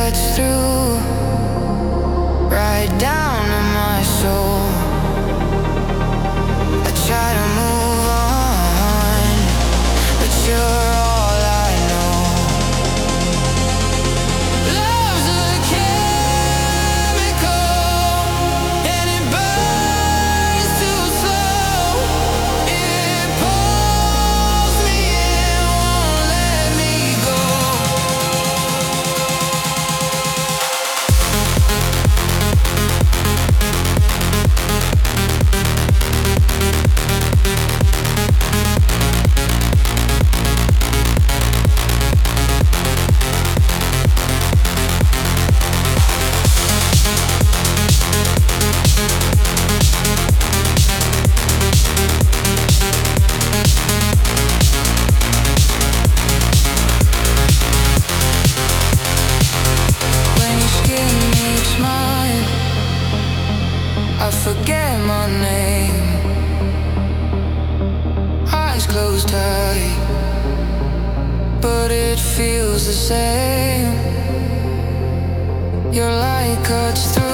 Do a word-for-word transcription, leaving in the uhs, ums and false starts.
cuts through, right down to my soul. I try to move on, but you're all I know. Love's a chemical, and it burns too slow. It pulls me in, won't let me go. When your skin meets mine, I forget my name. Eyes closed tight, but it feels the same. Your light cuts through.